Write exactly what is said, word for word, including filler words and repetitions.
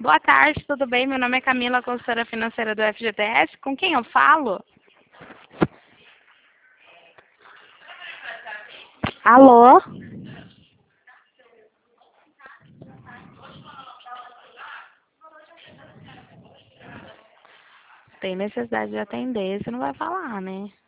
Boa tarde, tudo bem? Meu nome é Camila, consultora financeira do F G T S. Com quem eu falo? Alô? Tem necessidade de atender, você não vai falar, né?